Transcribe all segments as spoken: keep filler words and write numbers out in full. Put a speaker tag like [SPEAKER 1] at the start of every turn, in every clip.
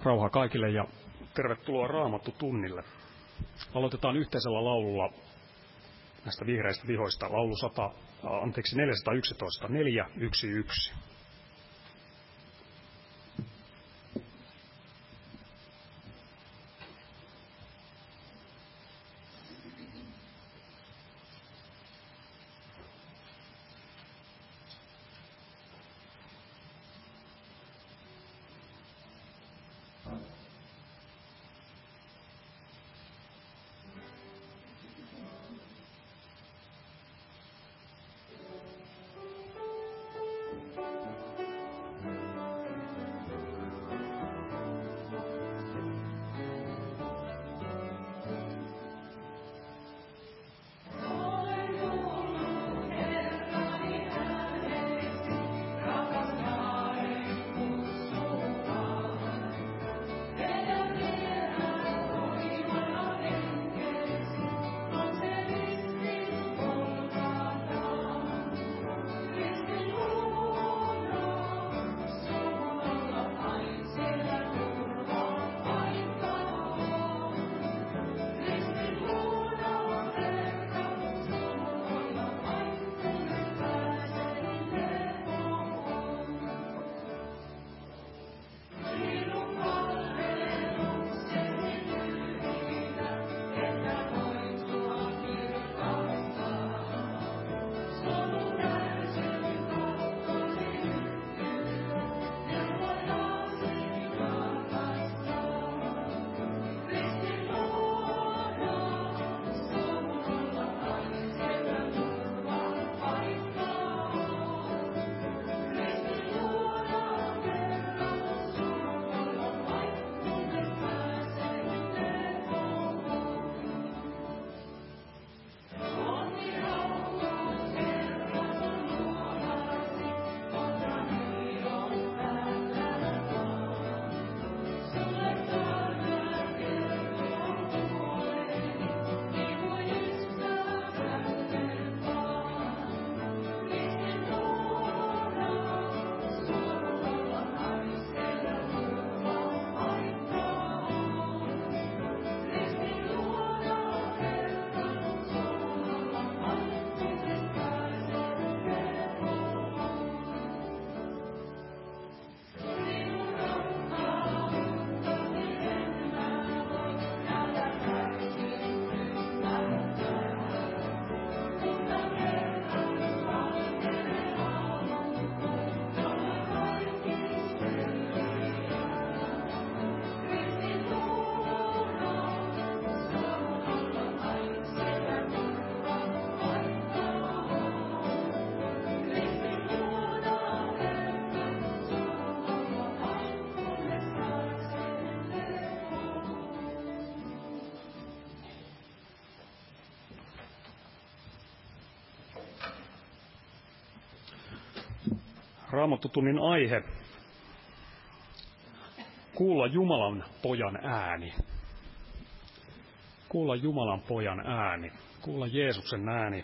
[SPEAKER 1] Rauhaa kaikille ja tervetuloa Raamattu tunnille. Aloitetaan yhteisellä laululla näistä vihreistä vihoista. Laulu sata, anteeksi, neljäsataayksitoista, neljä yksi yksi. Raamattutunnin aihe: kuulla Jumalan pojan ääni. Kuulla Jumalan pojan ääni. Kuulla Jeesuksen ääni.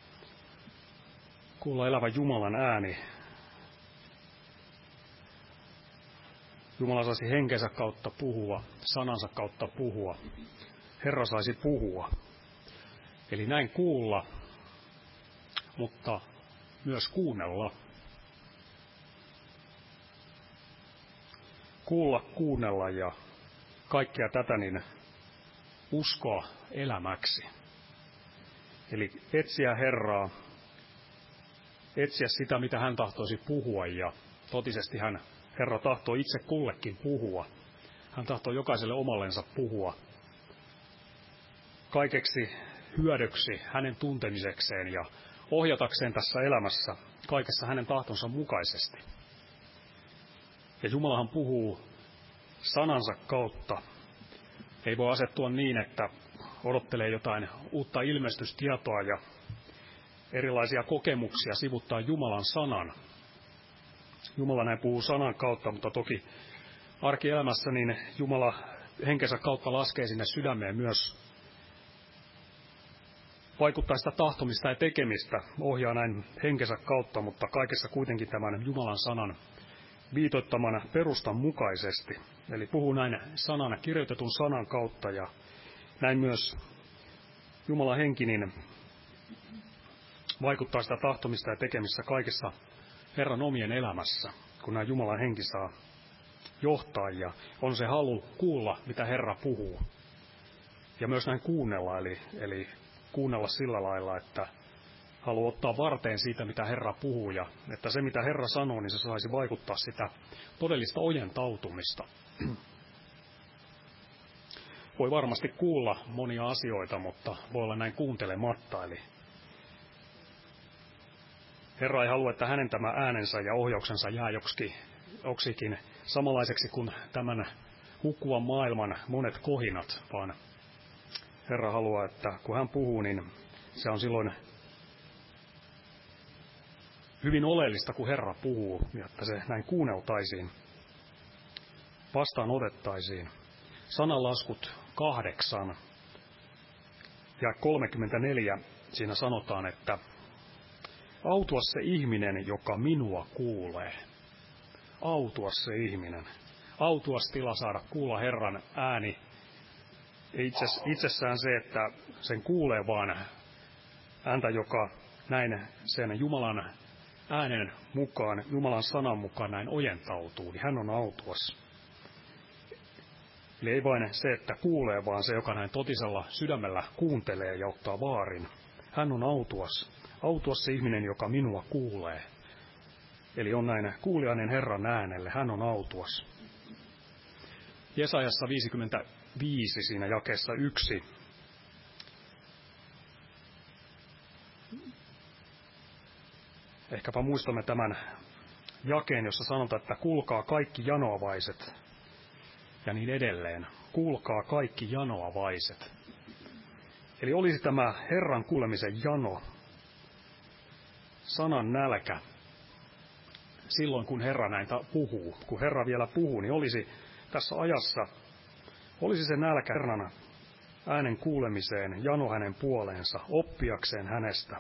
[SPEAKER 1] Kuulla elävän Jumalan ääni. Jumala saisi henkensä kautta puhua, sanansa kautta puhua. Herra saisi puhua. Eli näin kuulla, mutta myös kuunnella. Kuulla, kuunnella ja kaikkea tätä niin uskoa elämäksi. Eli etsiä Herraa, etsiä sitä, mitä hän tahtoisi puhua, ja totisesti hän, Herra tahtoo itse kullekin puhua. Hän tahtoo jokaiselle omallensa puhua kaikeksi hyödyksi hänen tuntemisekseen ja ohjatakseen tässä elämässä kaikessa hänen tahtonsa mukaisesti. Ja Jumalahan puhuu sanansa kautta. Ei voi asettua niin, että odottelee jotain uutta ilmestystietoa ja erilaisia kokemuksia sivuttaa Jumalan sanan. Jumala näin puhuu sanan kautta, mutta toki arkielämässä niin Jumala henkensä kautta laskee sinne sydämeen myös vaikuttaa sitä tahtomista ja tekemistä, ohjaa näin henkensä kautta, mutta kaikessa kuitenkin tämän Jumalan sanan viitoittaman perustan mukaisesti. Eli puhuu näin sanana, kirjoitetun sanan kautta, ja näin myös Jumalan henki niin vaikuttaa sitä tahtomista ja tekemistä kaikessa Herran omien elämässä, kun näin Jumalan henki saa johtaa, ja on se halu kuulla, mitä Herra puhuu. Ja myös näin kuunnella, eli, eli kuunnella sillä lailla, että haluaa ottaa varteen siitä, mitä Herra puhuu, ja että se, mitä Herra sanoo, niin se saisi vaikuttaa sitä todellista ojentautumista. Voi varmasti kuulla monia asioita, mutta voi olla näin kuuntelematta, eli Herra ei halua, että hänen tämä äänensä ja ohjauksensa jää joksikin, joksikin samanlaiseksi kuin tämän hukkuvan maailman monet kohinat, vaan Herra haluaa, että kun hän puhuu, niin se on silloin hyvin oleellista, kun Herra puhuu, ja että se näin kuunneltaisiin, vastaan otettaisiin. Sananlaskut kahdeksan ja kolmekymmentäneljä, siinä sanotaan, että autua se ihminen, joka minua kuulee. Autua se ihminen. Autuas tila saada kuulla Herran ääni. Itse, itsessään se, että sen kuulee, vaan ääntä, joka näin sen Jumalan äänen mukaan, Jumalan sanan mukaan näin ojentautuu, niin hän on autuas. Eli ei vain se, että kuulee, vaan se, joka näin totisella sydämellä kuuntelee ja ottaa vaarin. Hän on autuas. Autuas se ihminen, joka minua kuulee. Eli on näin kuulijainen Herran äänelle. Hän on autuas. Jesajassa viisikymmentäviisi siinä jakeessa yksi. Ehkäpä muistamme tämän jakeen, jossa sanotaan, että kuulkaa kaikki janoavaiset. Ja niin edelleen. Kuulkaa kaikki janoavaiset. Eli olisi tämä Herran kuulemisen jano, sanan nälkä, silloin kun Herra näitä puhuu. Kun Herra vielä puhuu, niin olisi tässä ajassa, olisi se nälkä Herran äänen kuulemiseen, jano hänen puoleensa, oppiakseen hänestä.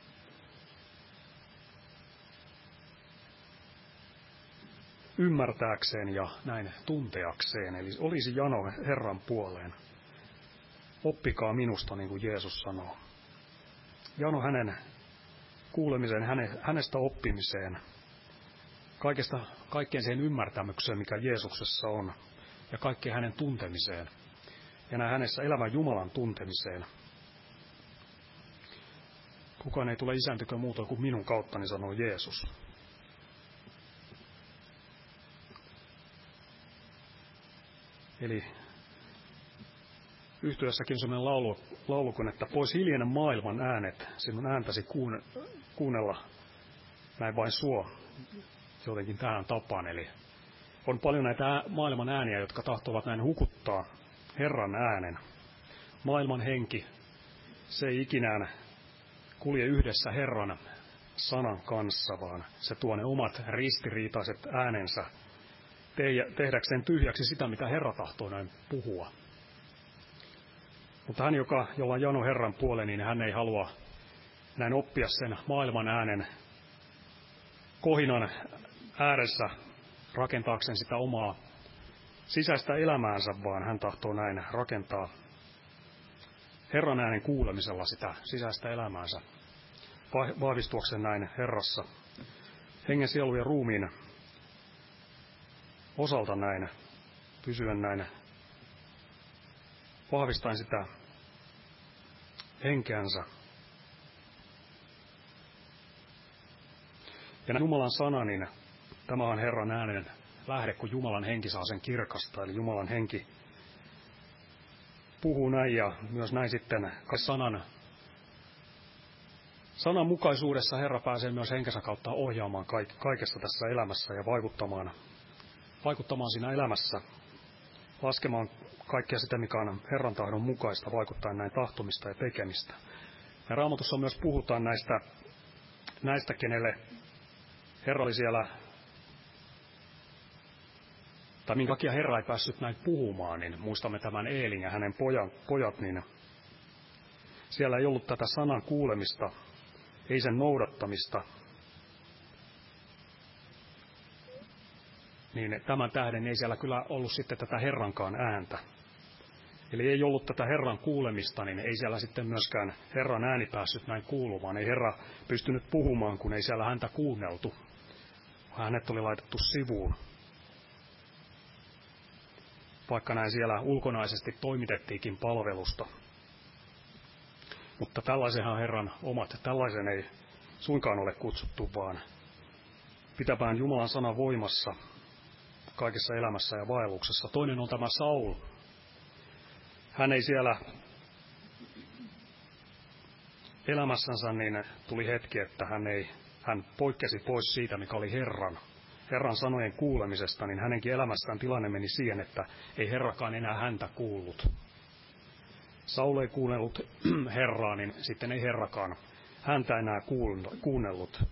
[SPEAKER 1] Ymmärtääkseen ja näin tunteakseen, eli olisi jano Herran puoleen. Oppikaa minusta, niin kuin Jeesus sanoo. Jano hänen kuulemiseen, hänestä oppimiseen, kaikesta, kaikkeen siihen ymmärtämykseen, mikä Jeesuksessa on, ja kaikkeen hänen tuntemiseen, ja näin hänessä elävän Jumalan tuntemiseen. Kukaan ei tule isän tykö muuta kuin minun kauttani, sanoo Jeesus. Eli yhtyessäkin on sellainen laulu, laulu kun, että pois hiljenen maailman äänet, sinun ääntäsi kuun, kuunnella näin vain suo, jotenkin tähän tapaan. Eli on paljon näitä maailman ääniä, jotka tahtovat näin hukuttaa Herran äänen. Maailman henki, se ei ikinään kulje yhdessä Herran sanan kanssa, vaan se tuo ne omat ristiriitaiset äänensä tehdäkseen tyhjäksi sitä, mitä Herra tahtoo näin puhua. Mutta hän, joka, jolla on jano Herran puoleen, niin hän ei halua näin oppia sen maailman äänen kohinan ääressä rakentaakseen sitä omaa sisäistä elämäänsä, vaan hän tahtoo näin rakentaa Herran äänen kuulemisella sitä sisäistä elämäänsä, vahvistuakseen näin Herrassa, hengen, sielun ja ruumiin osalta näin, pysyen näin, vahvistaen sitä henkeänsä. Ja Jumalan sana, niin tämä on Herran äänen lähde, kun Jumalan henki saa sen kirkasta. Eli Jumalan henki puhuu näin, ja myös näin sitten sanan, sanan mukaisuudessa Herra pääsee myös henkensä kautta ohjaamaan kaikessa tässä elämässä ja vaikuttamaan, vaikuttamaan siinä elämässä, laskemaan kaikkea sitä, mikä on Herran tahdon mukaista, vaikuttaa näin tahtomista ja tekemistä. Ja Raamatussa myös puhutaan näistä, näistä kenelle Herra oli siellä, tai minkä takia Herra ei päässyt näin puhumaan, niin muistamme tämän Eelin ja hänen pojan, pojat, niin siellä ei ollut tätä sanan kuulemista, ei sen noudattamista. niin tämän tähden ei siellä kyllä ollut sitten tätä Herrankaan ääntä. Eli ei ollut tätä Herran kuulemista, niin ei siellä sitten myöskään Herran ääni päässyt näin kuulumaan. Ei Herra pystynyt puhumaan, kun ei siellä häntä kuunneltu. Hänet oli laitettu sivuun. Vaikka näin siellä ulkonaisesti toimitettiinkin palvelusta. Mutta tällaisenhan Herran omat, tällaisen ei suinkaan ole kutsuttu, vaan pitämään Jumalan sana voimassa kaikessa elämässä ja vaelluksessa. Toinen on tämä Saul. Hän ei siellä elämässänsä, niin tuli hetki, että hän, ei, hän poikkesi pois siitä, mikä oli Herran. Herran sanojen kuulemisesta, niin hänenkin elämässään tilanne meni siihen, että ei Herrakaan enää häntä kuullut. Saul ei kuunnellut Herraa, niin sitten ei Herrakaan häntä enää kuunnellut.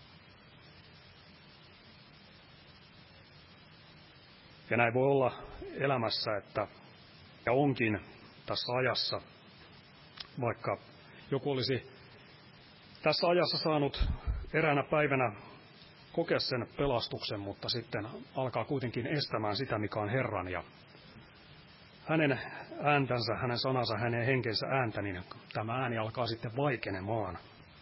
[SPEAKER 1] Ja näin voi olla elämässä, että ja onkin tässä ajassa, vaikka joku olisi tässä ajassa saanut eräänä päivänä kokea sen pelastuksen, mutta sitten alkaa kuitenkin estämään sitä, mikä on Herran. Ja hänen ääntänsä, hänen sanansa, hänen henkensä ääntä, niin tämä ääni alkaa sitten vaikenemaan.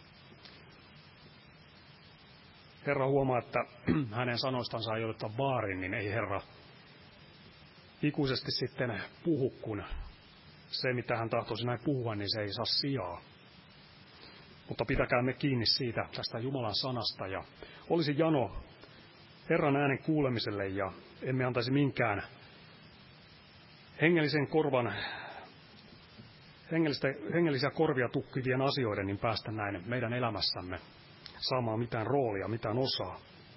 [SPEAKER 1] Herra huomaa, että hänen sanoistansa ei oteta vaarin, niin ei Herra ikuisesti sitten puhu, kun se, mitä hän tahtoisi näin puhua, niin se ei saa sijaa. Mutta pitäkäämme kiinni siitä, tästä Jumalan sanasta, ja olisi jano Herran äänen kuulemiselle, ja emme antaisi minkään hengellisen korvan, hengellisiä korvia tukkivien asioiden, niin päästä näin meidän elämässämme saamaan mitään roolia, mitään osaa.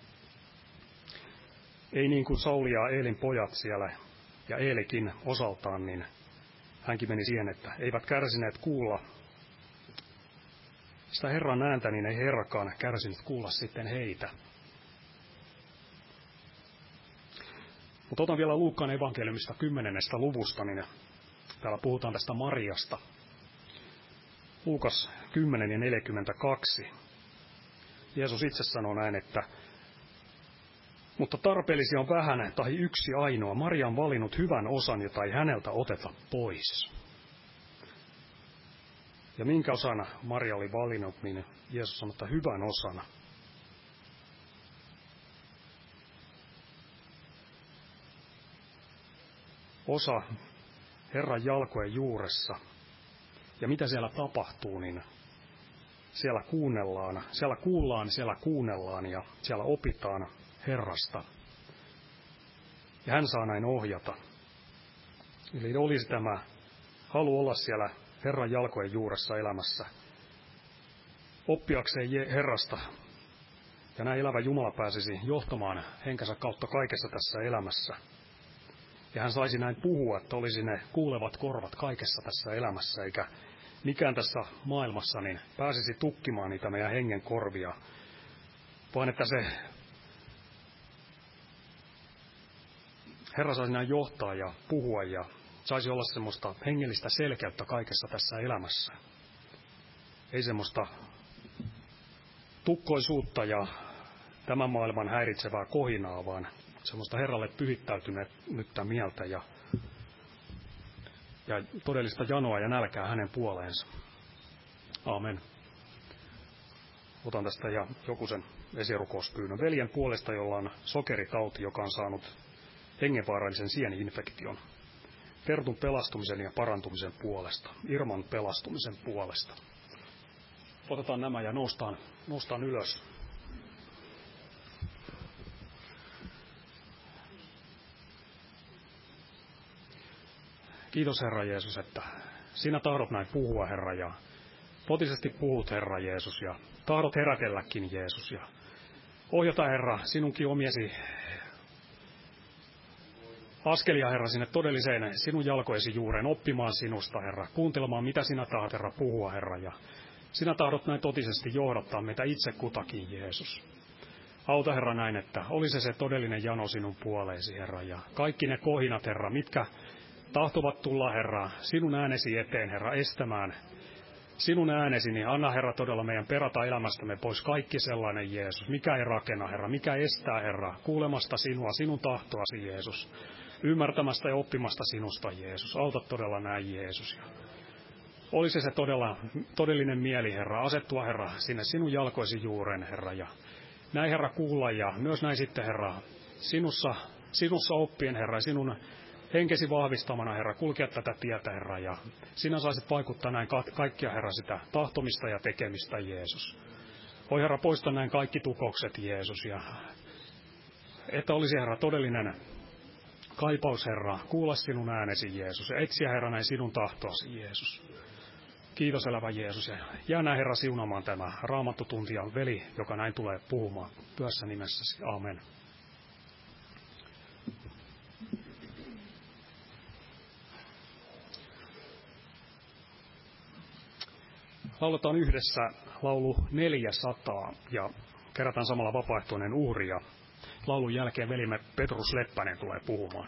[SPEAKER 1] Ei niin kuin Sauli ja Eelin pojat siellä, ja Eelikin osaltaan, niin hänkin meni siihen, että eivät kärsineet kuulla sitä Herran ääntä, niin ei Herrakaan kärsinyt kuulla sitten heitä. Mutta otan vielä Luukkaan evankeliumista kymmenennestä luvusta, niin täällä puhutaan tästä Mariasta. Luukas kymmenen ja neljäkymmentäkaksi. Jeesus itse sanoo näin, että mutta tarpeellisia on vähän tai yksi ainoa. Maria on valinnut hyvän osan, jota ei häneltä oteta pois. Ja minkä osana Maria oli valinnut, niin Jeesus sanoi, että hyvän osana. Osa Herran jalkojen juuressa. Ja mitä siellä tapahtuu, niin siellä kuunnellaan, siellä kuullaan, siellä kuunnellaan ja siellä opitaan Herrasta. Ja hän saa näin ohjata. Eli olisi tämä halu olla siellä Herran jalkojen juuressa elämässä, oppiakseen Herrasta. Ja näin elävä Jumala pääsisi johtamaan henkensä kautta kaikessa tässä elämässä. Ja hän saisi näin puhua, että olisi ne kuulevat korvat kaikessa tässä elämässä, eikä mikään tässä maailmassa niin pääsisi tukkimaan niitä meidän hengen korvia, vaan että se Herra saisi näin johtaa ja puhua ja saisi olla semmoista hengellistä selkeyttä kaikessa tässä elämässä. Ei semmoista tukkoisuutta ja tämän maailman häiritsevää kohinaa, vaan semmoista Herralle pyhittäytynyttä mieltä ja, ja todellista janoa ja nälkää hänen puoleensa. Aamen. Otan tästä ja joku sen esirukouspyynnön. Veljen puolesta, jolla on sokeritauti, joka on saanut hengenvaarallisen sieni-infektion. Pertun pelastumisen ja parantumisen puolesta. Irman pelastumisen puolesta. Otetaan nämä ja noustaan, noustaan ylös. Kiitos Herra Jeesus, että sinä tahdot näin puhua, Herra, ja totisesti puhut, Herra Jeesus, ja tahdot herätelläkin, Jeesus, ja ohjata, Herra, sinunkin omiesi askelia, Herra, sinne todelliseen sinun jalkoesi juureen, oppimaan sinusta, Herra, kuuntelemaan, mitä sinä tahdot, Herra, puhua, Herra, ja sinä tahdot näin totisesti johdattaa meitä itse kutakin, Jeesus. Auta, Herra, näin, että olisi se todellinen jano sinun puoleesi, Herra, ja kaikki ne kohinat, Herra, mitkä tahtovat tulla, Herra, sinun äänesi eteen, Herra, estämään sinun äänesi, niin anna Herra todella meidän perata elämästämme pois kaikki sellainen Jeesus, mikä ei rakenna Herra, mikä estää Herra kuulemasta sinua, sinun tahtoasi Jeesus, ymmärtämästä ja oppimasta sinusta Jeesus. Auta todella näin Jeesus. Olisi se todella, todellinen mieli Herra, asettua Herra sinne sinun jalkoisi juuren Herra ja näin Herra kuulla ja myös näin sitten Herra sinussa, sinussa oppien Herra, sinun henkesi vahvistamana, Herra, kulkea tätä tietä, Herra, ja sinä saisit vaikuttaa näin ka- kaikkia, Herra, sitä tahtomista ja tekemistä, Jeesus. Oi, Herra, poista näin kaikki tukokset, Jeesus, ja että olisi, Herra, todellinen kaipaus, Herra, kuulla sinun äänesi, Jeesus, ja etsiä, Herra, näin sinun tahtoasi, Jeesus. Kiitos, elävä Jeesus, ja jää näin, Herra, siunamaan tämä Raamattu tunti ja veli, joka näin tulee puhumaan pyössä nimessäsi. Amen. Lauletaan yhdessä laulu neljäsataa ja kerätään samalla vapaaehtoinen uhri ja laulun jälkeen velimme Petrus Leppänen tulee puhumaan.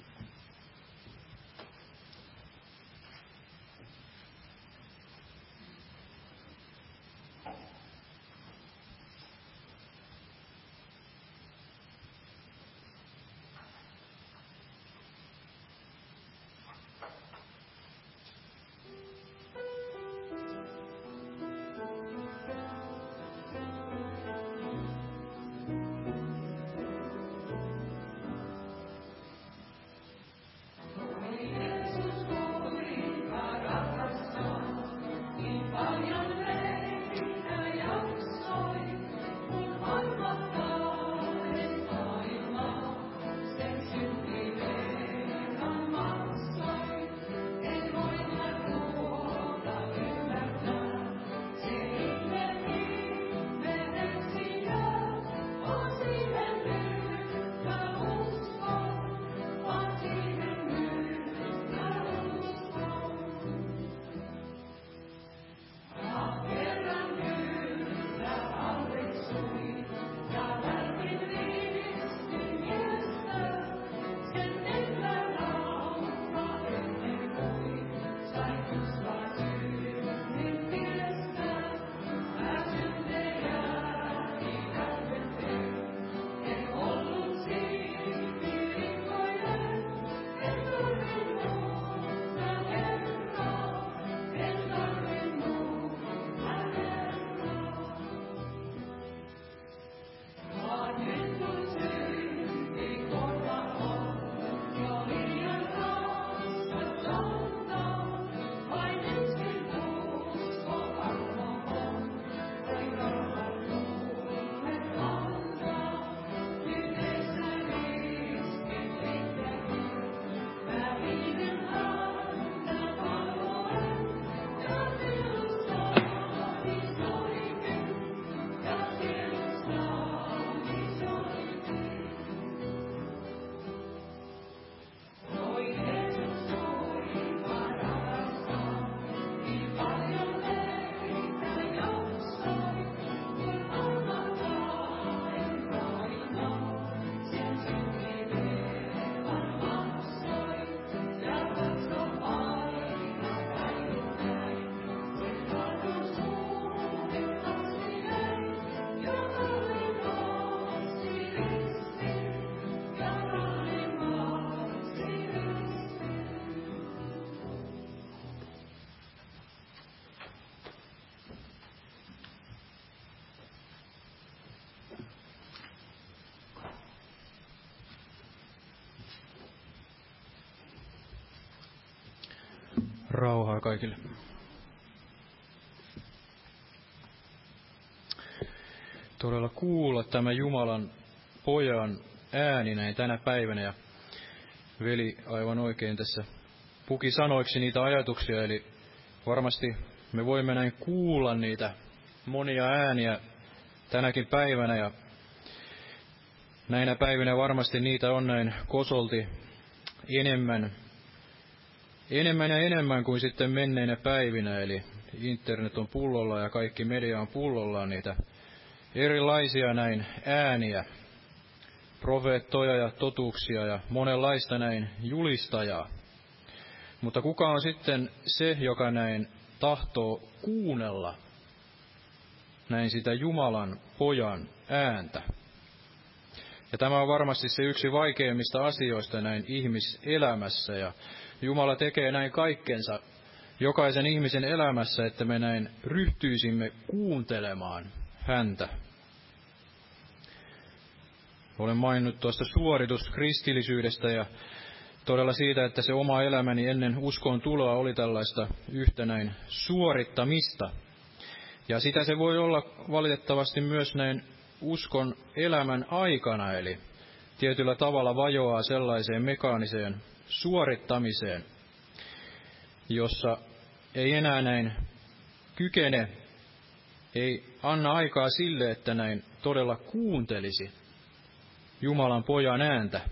[SPEAKER 2] Rauhaa kaikille. Todella kuulla tämä Jumalan pojan ääni näin tänä päivänä. Ja veli aivan oikein tässä puki sanoiksi niitä ajatuksia. Eli varmasti me voimme näin kuulla niitä monia ääniä tänäkin päivänä. Ja näinä päivinä varmasti niitä on näin kosolti enemmän. Enemmän ja enemmän kuin sitten menneinä päivinä, eli internet on pullolla ja kaikki media on pullollaan niitä erilaisia näin ääniä, profeettoja ja totuuksia ja monenlaista näin julistajaa. Mutta kuka on sitten se, joka näin tahtoo kuunnella näin sitä Jumalan pojan ääntä. Ja tämä on varmasti se yksi vaikeimmista asioista näin ihmiselämässä, ja Jumala tekee näin kaikkensa jokaisen ihmisen elämässä, että me näin ryhtyisimme kuuntelemaan häntä. Olen maininnut tuosta suorituskristillisyydestä ja todella siitä, että se oma elämäni ennen uskon tuloa oli tällaista yhtä näin suorittamista. Ja sitä se voi olla valitettavasti myös näin uskon elämän aikana, eli tietyllä tavalla vajoaa sellaiseen mekaaniseen suorittamiseen, jossa ei enää näin kykene, ei anna aikaa sille, että näin todella kuuntelisi Jumalan pojan ääntä.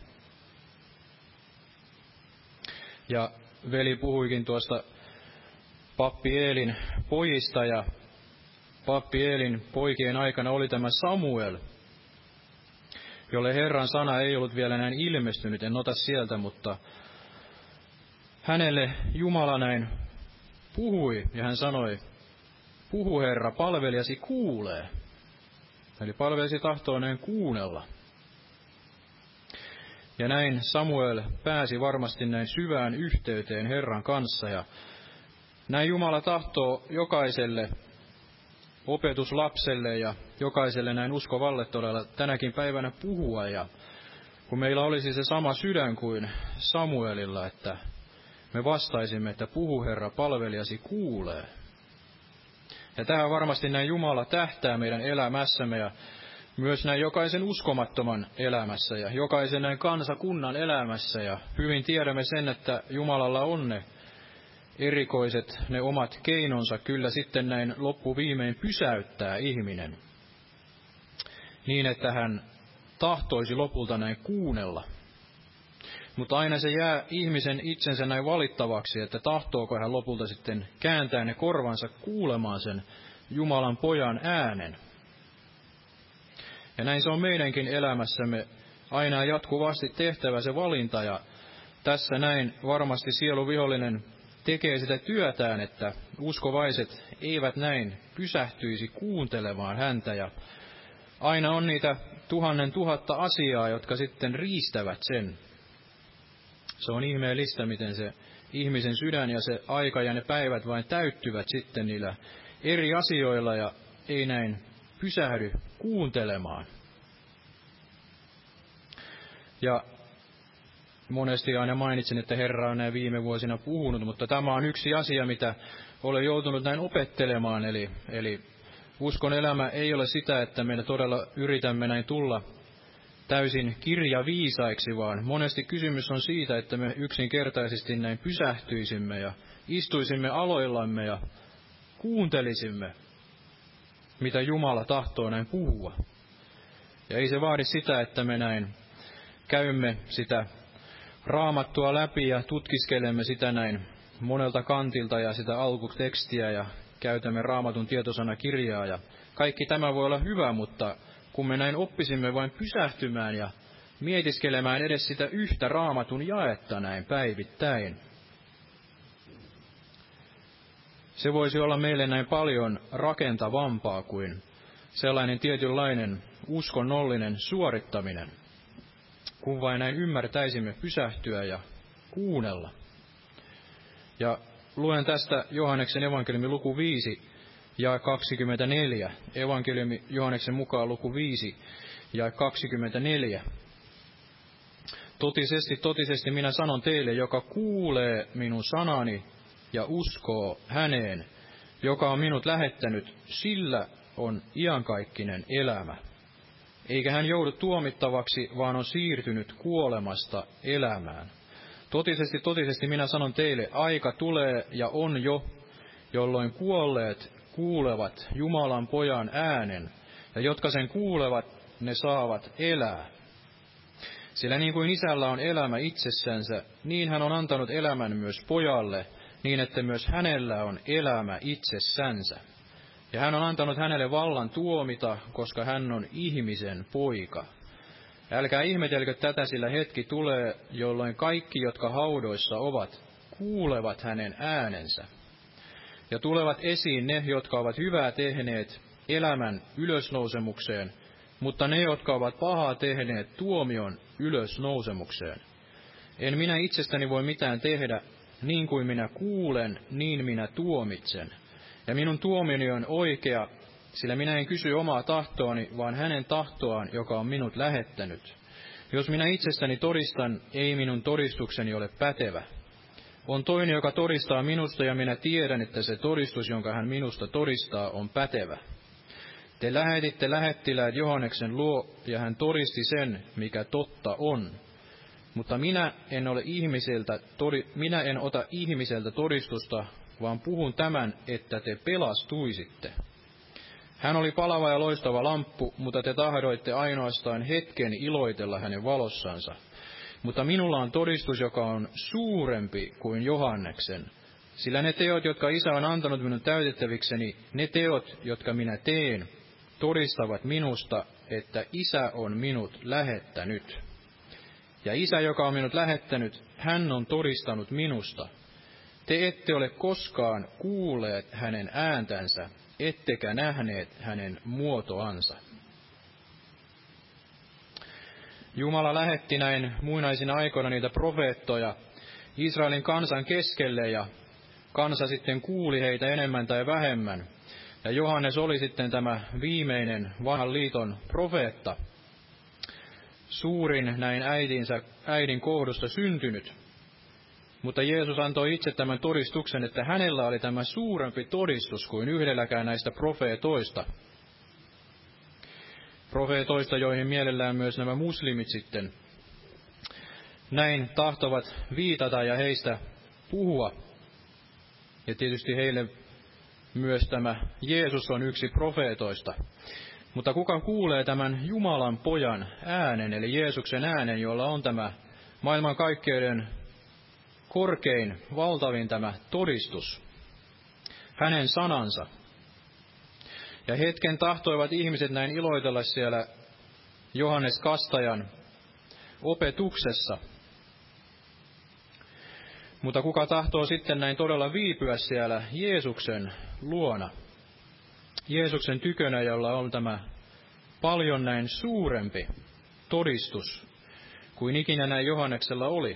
[SPEAKER 2] Ja veli puhuikin tuosta pappi Eelin pojista, ja pappi Eelin poikien aikana oli tämä Samuel, jolle Herran sana ei ollut vielä näin ilmestynyt, en ota sieltä, mutta hänelle Jumala näin puhui, ja hän sanoi, puhu Herra, palvelijasi kuulee. Eli palvelijasi tahtoo näin kuunnella. Ja näin Samuel pääsi varmasti näin syvään yhteyteen Herran kanssa, ja näin Jumala tahtoo jokaiselle opetuslapselle ja jokaiselle näin uskovalle todella tänäkin päivänä puhua, ja kun meillä olisi se sama sydän kuin Samuelilla, että me vastaisimme, että puhu Herra, palvelijasi kuulee. Ja tähän varmasti näin Jumala tähtää meidän elämässämme ja myös näin jokaisen uskomattoman elämässä ja jokaisen näin kansakunnan elämässä. Ja hyvin tiedämme sen, että Jumalalla on ne erikoiset, ne omat keinonsa kyllä sitten näin loppuviimein pysäyttää ihminen. Niin, että hän tahtoisi lopulta näin kuunnella. Mutta aina se jää ihmisen itsensä näin valittavaksi, että tahtooko hän lopulta sitten kääntää ne korvansa kuulemaan sen Jumalan pojan äänen. Ja näin se on meidänkin elämässämme aina jatkuvasti tehtävä se valinta, ja tässä näin varmasti sieluvihollinen tekee sitä työtään, että uskovaiset eivät näin pysähtyisi kuuntelemaan häntä, ja aina on niitä tuhannen tuhatta asiaa, jotka sitten riistävät sen. Se on ihmeellistä, miten se ihmisen sydän ja se aika ja ne päivät vain täyttyvät sitten niillä eri asioilla ja ei näin pysähdy kuuntelemaan. Ja monesti aina mainitsin, että Herra on näin viime vuosina puhunut, mutta tämä on yksi asia, mitä olen joutunut näin opettelemaan. Eli, eli uskon elämä ei ole sitä, että me todella yritämme näin tulla täysin kirjaviisaiksi, vaan monesti kysymys on siitä, että me yksinkertaisesti näin pysähtyisimme ja istuisimme aloillamme ja kuuntelisimme, mitä Jumala tahtoo näin puhua. Ja ei se vaadi sitä, että me näin käymme sitä Raamattua läpi ja tutkiskelemme sitä näin monelta kantilta ja sitä alkutekstiä ja käytämme Raamatun tietosanakirjaa. Ja kaikki tämä voi olla hyvä, mutta kun me näin oppisimme vain pysähtymään ja mietiskelemään edes sitä yhtä Raamatun jaetta näin päivittäin, se voisi olla meille näin paljon rakentavampaa kuin sellainen tietynlainen uskonnollinen suorittaminen, kun vain näin ymmärtäisimme pysähtyä ja kuunnella. Ja luen tästä Johanneksen evankeliumin luku viisi ja kaksikymmentäneljä. Evankeliumi Johanneksen mukaan luku viisi ja kaksikymmentäneljä. Totisesti, totisesti minä sanon teille, joka kuulee minun sanani ja uskoo häneen, joka on minut lähettänyt, sillä on iankaikkinen elämä. Eikä hän joudu tuomittavaksi, vaan on siirtynyt kuolemasta elämään. Totisesti, totisesti minä sanon teille, aika tulee ja on jo, jolloin kuolleet kuulevat Jumalan pojan äänen, ja jotka sen kuulevat, ne saavat elää. Sillä niin kuin isällä on elämä itsessänsä, niin hän on antanut elämän myös pojalle, niin että myös hänellä on elämä itsessänsä. Ja hän on antanut hänelle vallan tuomita, koska hän on ihmisen poika. Älkää ihmetelkö tätä, sillä hetki tulee, jolloin kaikki, jotka haudoissa ovat, kuulevat hänen äänensä. ja tulevat esiin ne, jotka ovat hyvää tehneet elämän ylösnousemukseen, mutta ne, jotka ovat pahaa tehneet tuomion ylösnousemukseen. En minä itsestäni voi mitään tehdä, niin kuin minä kuulen, niin minä tuomitsen. Ja minun tuomioni on oikea, sillä minä en kysy omaa tahtoani, vaan hänen tahtoaan, joka on minut lähettänyt. Jos minä itsestäni todistan, ei minun todistukseni ole pätevä. On toinen, joka todistaa minusta, ja minä tiedän, että se todistus, jonka hän minusta todistaa, on pätevä. Te lähetitte lähettiläät Johanneksen luo, ja hän todisti sen, mikä totta on. Mutta minä en, ole ihmiseltä, minä en ota ihmiseltä todistusta, vaan puhun tämän, että te pelastuisitte. Hän oli palava ja loistava lamppu, mutta te tahdoitte ainoastaan hetken iloitella hänen valossansa. Mutta minulla on todistus, joka on suurempi kuin Johanneksen. Sillä ne teot, jotka Isä on antanut minun täytettävikseni, ne teot, jotka minä teen, todistavat minusta, että Isä on minut lähettänyt. Ja Isä, joka on minut lähettänyt, hän on todistanut minusta. Te ette ole koskaan kuulleet hänen ääntänsä, ettekä nähneet hänen muotoansa. Jumala lähetti näin muinaisina aikoina niitä profeettoja Israelin kansan keskelle, ja kansa sitten kuuli heitä enemmän tai vähemmän. Ja Johannes oli sitten tämä viimeinen vanhan liiton profeetta, suurin näin äidinsä, äidin kohdusta syntynyt. Mutta Jeesus antoi itse tämän todistuksen, että hänellä oli tämä suurempi todistus kuin yhdelläkään näistä profeetoista. Profeetoista, joihin mielellään myös nämä muslimit sitten näin tahtovat viitata ja heistä puhua. Ja tietysti heille myös tämä Jeesus on yksi profeetoista. Mutta kuka kuulee tämän Jumalan pojan äänen, eli Jeesuksen äänen, jolla on tämä maailmankaikkeuden korkein, valtavin tämä todistus, hänen sanansa. Ja hetken tahtoivat ihmiset näin iloitella siellä Johannes Kastajan opetuksessa. Mutta kuka tahtoo sitten näin todella viipyä siellä Jeesuksen luona, Jeesuksen tykönä, jolla on tämä paljon näin suurempi todistus kuin ikinä näin Johanneksella oli.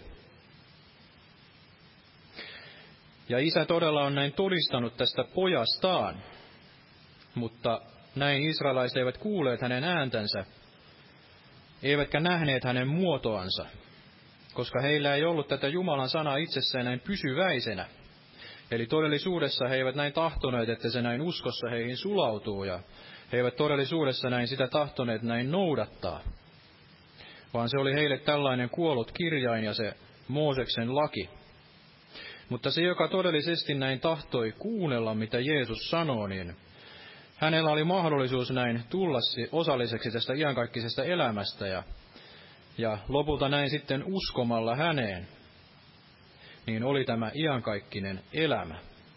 [SPEAKER 2] Ja Isä todella on näin todistanut tästä pojastaan, mutta näin israelaiset eivät kuulleet hänen ääntänsä, eivätkä nähneet hänen muotoansa, koska heillä ei ollut tätä Jumalan sanaa itsessään näin pysyväisenä. Eli todellisuudessa he eivät näin tahtoneet, että se näin uskossa heihin sulautuu, ja he eivät todellisuudessa näin sitä tahtoneet näin noudattaa, vaan se oli heille tällainen kuollut kirjain ja se Mooseksen laki. Mutta se, joka todellisesti näin tahtoi kuunnella, mitä Jeesus sanoo, niin hänellä oli mahdollisuus näin tulla osalliseksi tästä iankaikkisesta elämästä ja, ja lopulta näin sitten uskomalla häneen, niin oli tämä iankaikkinen elämä.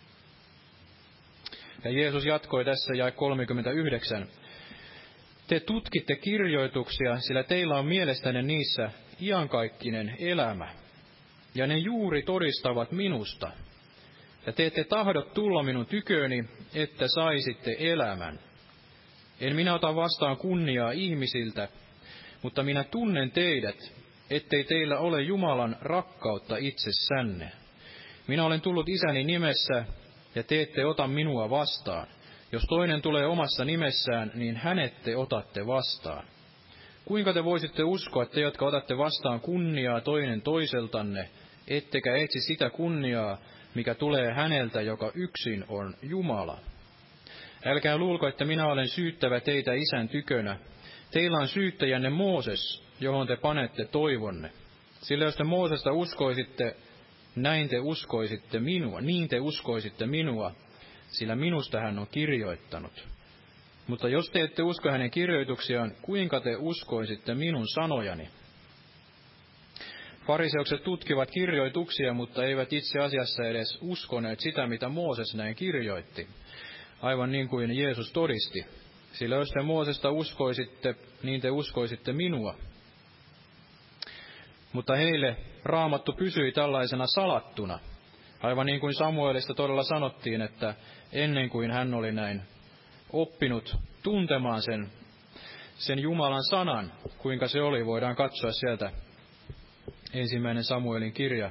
[SPEAKER 2] Ja Jeesus jatkoi tässä jae kolmekymmentäyhdeksän. Te tutkitte kirjoituksia, sillä teillä on mielestänne niissä iankaikkinen elämä, ja ne juuri todistavat minusta. Ja te ette tahdo tulla minun tyköni, että saisitte elämän. En minä ota vastaan kunniaa ihmisiltä, mutta minä tunnen teidät, ettei teillä ole Jumalan rakkautta itsessänne. Minä olen tullut Isäni nimessä, ja te ette ota minua vastaan. Jos toinen tulee omassa nimessään, niin hänet te otatte vastaan. Kuinka te voisitte uskoa, te, jotka otatte vastaan kunniaa toinen toiseltanne, ettekä etsi sitä kunniaa, mikä tulee häneltä, joka yksin on Jumala? Älkää luulko, että minä olen syyttävä teitä Isän tykönä. Teillä on syyttäjänne Mooses, johon te panette toivonne. Sillä jos te Moosesta uskoisitte, näin te uskoisitte minua, niin te uskoisitte minua, sillä minusta hän on kirjoittanut. Mutta jos te ette usko hänen kirjoituksiaan, kuinka te uskoisitte minun sanojani? Fariseukset tutkivat kirjoituksia, mutta eivät itse asiassa edes uskoneet sitä, mitä Mooses näin kirjoitti, aivan niin kuin Jeesus todisti. Sillä jos te Moosesta uskoisitte, niin te uskoisitte minua. Mutta heille Raamattu pysyi tällaisena salattuna, Aivan niin kuin Samuelista todella sanottiin, että ennen kuin hän oli näin oppinut tuntemaan sen, sen Jumalan sanan, kuinka se oli, voidaan katsoa sieltä ensimmäinen Samuelin kirja.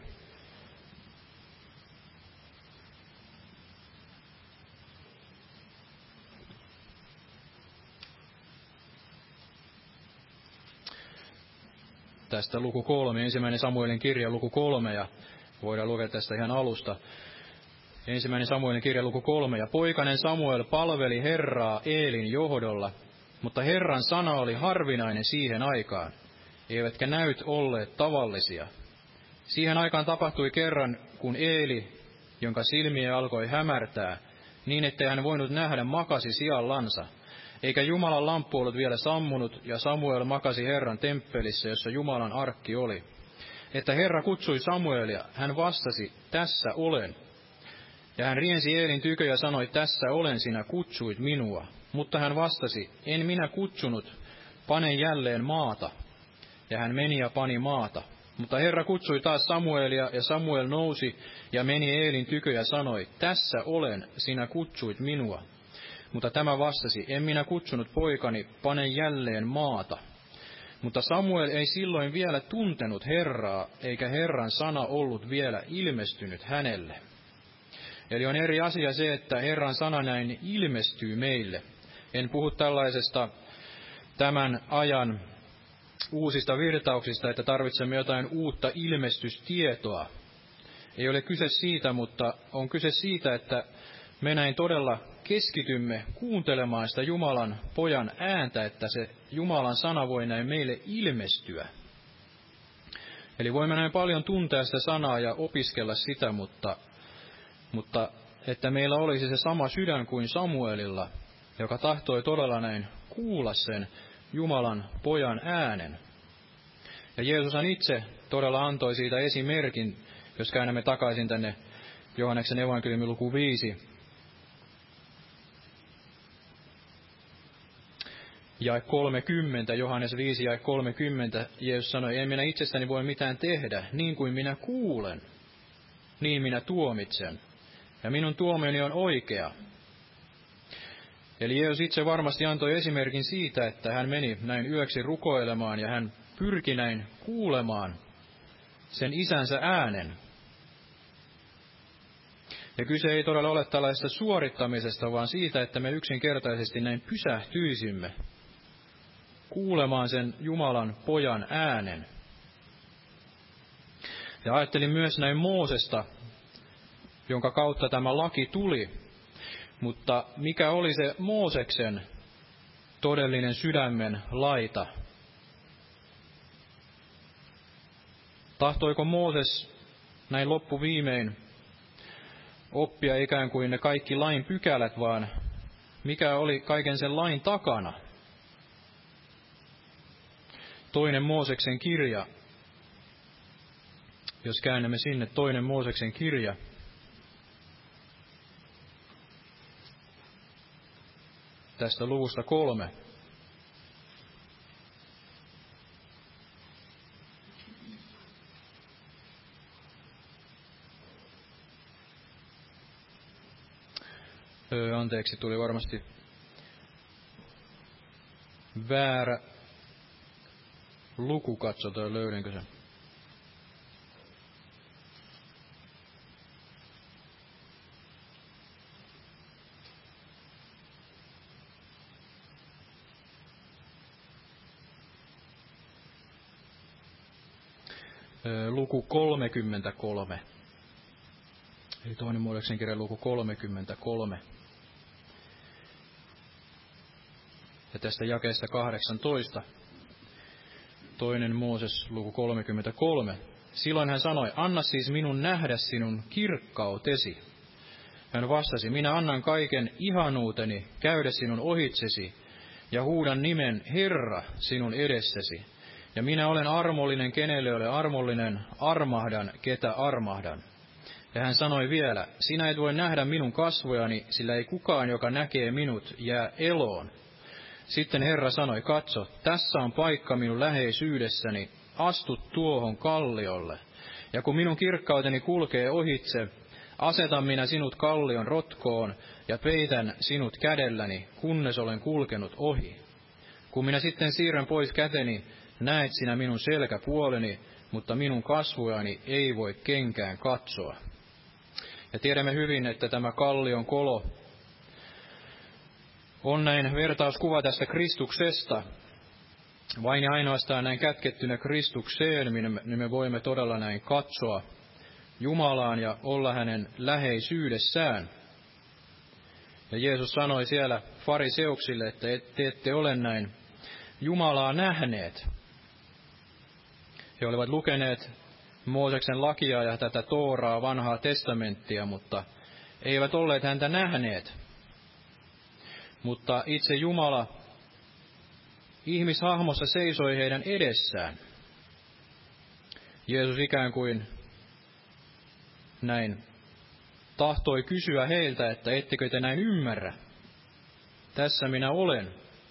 [SPEAKER 2] Tästä luku kolme, ensimmäinen Samuelin kirja, luku kolme, ja voidaan lukea tästä ihan alusta. Ensimmäinen Samuelin kirja, luku kolme, ja poikanen Samuel palveli Herraa Eelin johdolla, mutta Herran sana oli harvinainen siihen aikaan, eivätkä näyt olleet tavallisia. Siihen aikaan tapahtui kerran, kun Eeli, jonka silmiä alkoi hämärtää, niin ettei hän voinut nähdä, makasi sijallansa. Eikä Jumalan lamppu ollut vielä sammunut, ja Samuel makasi Herran temppelissä, jossa Jumalan arkki oli. Että Herra kutsui Samuelia, hän vastasi, tässä olen. Ja hän riensi Eelin tykö ja sanoi, tässä olen, sinä kutsuit minua. Mutta hän vastasi, en minä kutsunut, pane jälleen maata. Ja hän meni ja pani maata. Mutta Herra kutsui taas Samuelia, ja Samuel nousi ja meni Eelin tykö ja sanoi, tässä olen, sinä kutsuit minua. Mutta tämä vastasi, en minä kutsunut poikani, pane jälleen maata. Mutta Samuel ei silloin vielä tuntenut Herraa, eikä Herran sana ollut vielä ilmestynyt hänelle. Eli on eri asia se, että Herran sana näin ilmestyy meille. En puhu tällaisesta tämän ajan uusista virtauksista, että tarvitsemme jotain uutta ilmestystietoa. Ei ole kyse siitä, mutta on kyse siitä, että me näin todella keskitymme kuuntelemaan sitä Jumalan pojan ääntä, että se Jumalan sana voi näin meille ilmestyä. Eli voimme näin paljon tuntea sitä sanaa ja opiskella sitä, mutta, mutta että meillä olisi se sama sydän kuin Samuelilla, joka tahtoi todella näin kuulla sen Jumalan pojan äänen. Ja Jeesushan itse todella antoi siitä esimerkin, jos käännämme takaisin tänne Johanneksen evankeliumin luku viisi. Jae kolmekymmentä, Johannes viisi jae kolmekymmentä, Jeesus sanoi, en minä itsestäni voi mitään tehdä, niin kuin minä kuulen, niin minä tuomitsen. Ja minun tuomioni on oikea. Eli Jeesus itse varmasti antoi esimerkin siitä, että hän meni näin yöksi rukoilemaan ja hän pyrki näin kuulemaan sen isänsä äänen. Ja kyse ei todella ole tällaisesta suorittamisesta, vaan siitä, että me yksinkertaisesti näin pysähtyisimme kuulemaan sen Jumalan pojan äänen. Ja ajattelin myös näin Moosesta, jonka kautta tämä laki tuli. Mutta mikä oli se Mooseksen todellinen sydämen laita? Tahtoiko Mooses näin loppuviimein oppia ikään kuin ne kaikki lain pykälät, vaan mikä oli kaiken sen lain takana? Toinen Mooseksen kirja, jos käännämme sinne, toinen Mooseksen kirja. Tästä luvusta kolme. Öö, anteeksi, tuli varmasti väärä luku, katsotaan löydänkö se. Öö, luku kolmekymmentäkolme. Eli toinen Mooseksen kirja luku kolmekymmentäkolme. Ja tästä jakeesta kahdeksantoista. Toinen Mooses luku kolmekymmentäkolme. Silloin hän sanoi, anna siis minun nähdä sinun kirkkautesi. Hän vastasi, minä annan kaiken ihanuuteni käydä sinun ohitsesi ja huudan nimen Herra sinun edessäsi. Ja minä olen armollinen, kenelle ole armollinen, armahdan, ketä armahdan. Ja hän sanoi vielä, sinä et voi nähdä minun kasvojani, sillä ei kukaan, joka näkee minut, jää eloon. Sitten Herra sanoi, katso, tässä on paikka minun läheisyydessäni, astu tuohon kalliolle. Ja kun minun kirkkauteni kulkee ohitse, asetan minä sinut kallion rotkoon ja peitän sinut kädelläni, kunnes olen kulkenut ohi. Kun minä sitten siirrän pois käteni, näet sinä minun selkäpuoleni, mutta minun kasvojani ei voi kenkään katsoa. Ja tiedämme hyvin, että tämä kallion kolo on näin vertauskuva tästä Kristuksesta. Vain ja ainoastaan näin kätkettynä Kristukseen, niin me voimme todella näin katsoa Jumalaan ja olla hänen läheisyydessään. Ja Jeesus sanoi siellä fariseuksille, että te ette ole näin Jumalaa nähneet. He olivat lukeneet Mooseksen lakia ja tätä Tooraa, vanhaa testamenttia, mutta eivät olleet häntä nähneet. Mutta itse Jumala ihmishahmossa seisoi heidän edessään. Jeesus ikään kuin näin tahtoi kysyä heiltä, että ettekö te näin ymmärrä? Tässä minä olen.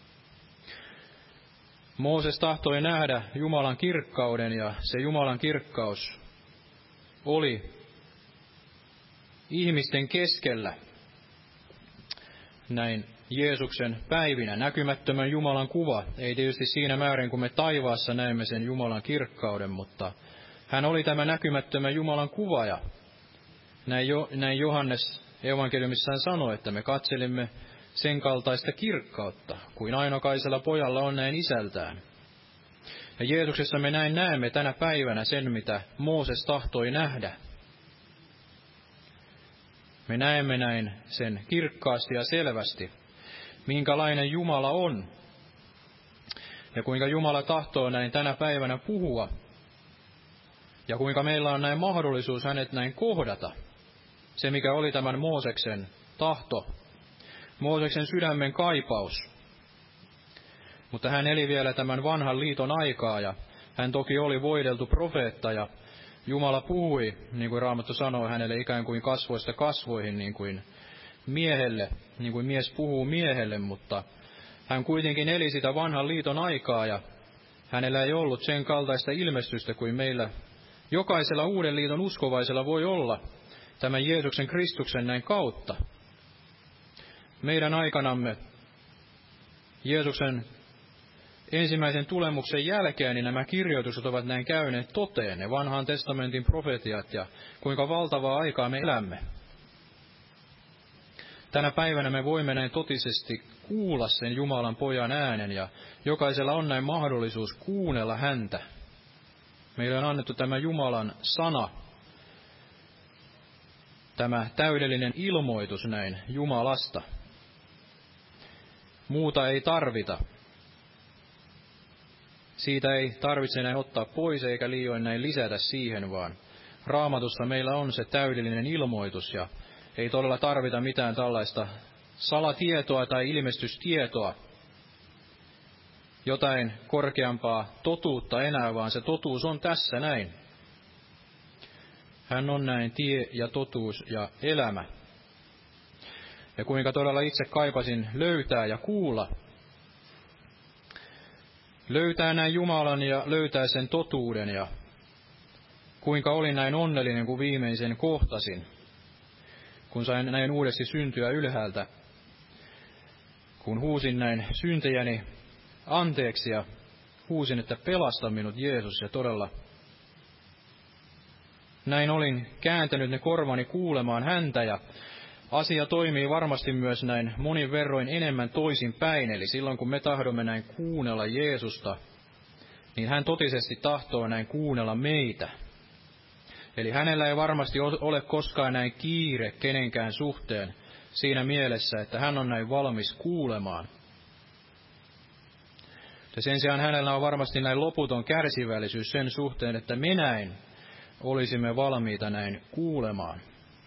[SPEAKER 2] Mooses tahtoi nähdä Jumalan kirkkauden, ja se Jumalan kirkkaus oli ihmisten keskellä näin Jeesuksen päivinä. Näkymättömän Jumalan kuva, ei tietysti siinä määrin, kun me taivaassa näemme sen Jumalan kirkkauden, mutta hän oli tämä näkymättömän Jumalan kuva, ja näin, jo, näin Johannes evankeliumissaan sanoi, että me katselimme sen kaltaista kirkkautta, kuin ainokaisella pojalla on näin isältään. Ja Jeesuksessa me näin näemme tänä päivänä sen, mitä Mooses tahtoi nähdä. Me näemme näin sen kirkkaasti ja selvästi, minkälainen Jumala on. Ja kuinka Jumala tahtoo näin tänä päivänä puhua. Ja kuinka meillä on näin mahdollisuus hänet näin kohdata. Se, mikä oli tämän Mooseksen tahto. Mooseksen sydämen kaipaus. Mutta hän eli vielä tämän vanhan liiton aikaa, ja hän toki oli voideltu profeetta, ja Jumala puhui, niin kuin Raamattu sanoo, hänelle ikään kuin kasvoista kasvoihin, niin kuin miehelle, niin kuin mies puhuu miehelle, mutta hän kuitenkin eli sitä vanhan liiton aikaa, ja hänellä ei ollut sen kaltaista ilmestystä kuin meillä jokaisella uuden liiton uskovaisella voi olla tämän Jeesuksen Kristuksen näin kautta. Meidän aikanamme Jeesuksen ensimmäisen tulemuksen jälkeen niin nämä kirjoitukset ovat näin käyneet toteen, ne vanhan testamentin profetiat, ja kuinka valtavaa aikaa me elämme. Tänä päivänä me voimme näin totisesti kuulla sen Jumalan pojan äänen, ja jokaisella on näin mahdollisuus kuunnella häntä. Meille on annettu tämä Jumalan sana, tämä täydellinen ilmoitus näin Jumalasta. Muuta ei tarvita. Siitä ei tarvitse näin ottaa pois eikä liioin näin lisätä siihen, vaan Raamatussa meillä on se täydellinen ilmoitus, ja ei todella tarvita mitään tällaista salatietoa tai ilmestystietoa, jotain korkeampaa totuutta enää, vaan se totuus on tässä näin. Hän on näin tie ja totuus ja elämä. Ja kuinka todella itse kaipasin löytää ja kuulla. Löytää näin Jumalan ja löytää sen totuuden, ja kuinka olin näin onnellinen, kun viimeisen kohtasin. Kun sain näin uudesti syntyä ylhäältä. Kun huusin näin syntejäni anteeksi ja huusin, että pelasta minut Jeesus, ja todella näin olin kääntänyt ne korvani kuulemaan häntä, ja asia toimii varmasti myös näin monin verroin enemmän toisin päin. Eli silloin kun me tahdomme näin kuunnella Jeesusta, niin hän totisesti tahtoo näin kuunnella meitä. Eli hänellä ei varmasti ole koskaan näin kiire kenenkään suhteen siinä mielessä, että hän on näin valmis kuulemaan. Ja sen sijaan hänellä on varmasti näin loputon kärsivällisyys sen suhteen, että me näin olisimme valmiita näin kuulemaan.